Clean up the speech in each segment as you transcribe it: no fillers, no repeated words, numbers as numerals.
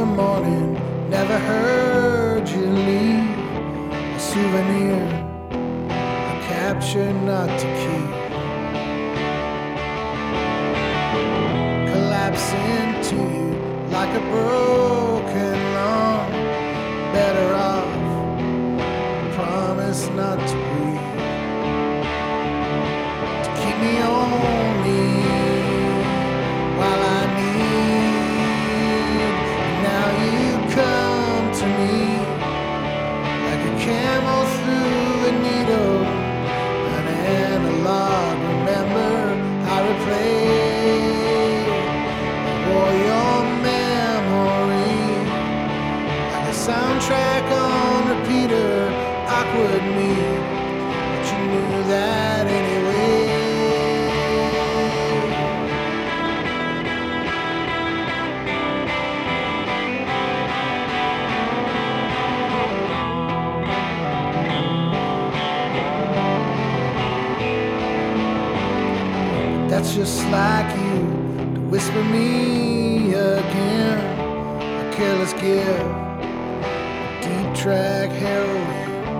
morning, never heard you leave. A souvenir, a capture not to keep. Collapse into you like a broken lawn. Better off, promise not to breathe. To keep me only while I need. Now you come to me like a camel through a needle, an analog. Remember, I replay for your memory like a soundtrack on repeater. Awkward me, but you knew that anyway. That's just like you to whisper me again. A careless gift, deep track heroin.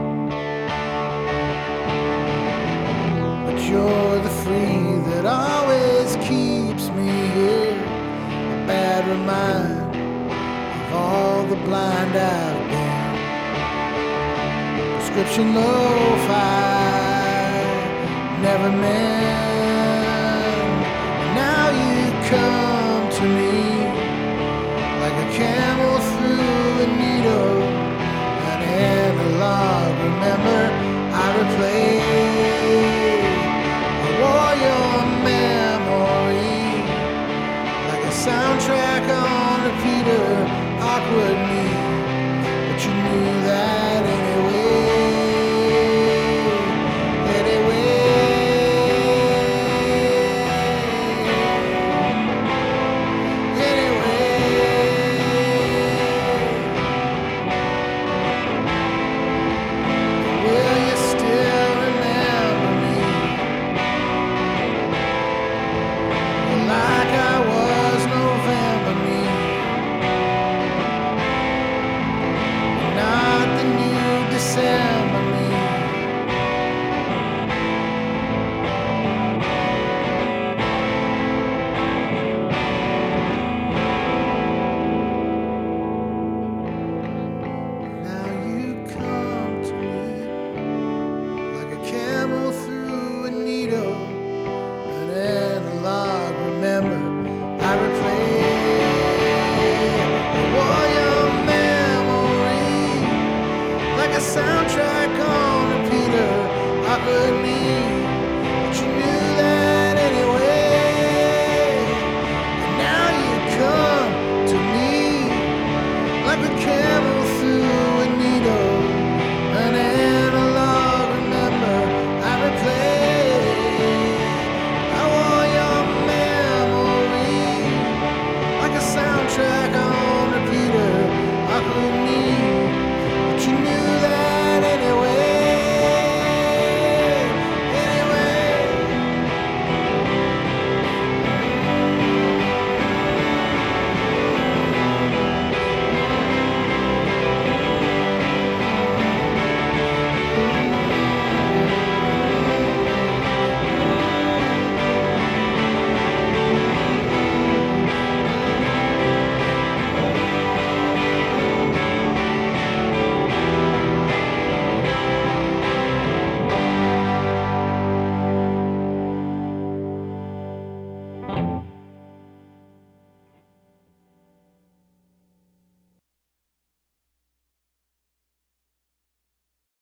But you're the free that always keeps me here. A bad reminder of all the blind I've been. Prescription lo-fi never meant. Now you come to me like a camel through a needle, an analog. Remember, I replay. I wore your memory like a soundtrack on repeater. Awkward me, but you knew that anyway. Soundtrack on repeater, awkward me, but you knew that anyway. And now you come to me like a camel.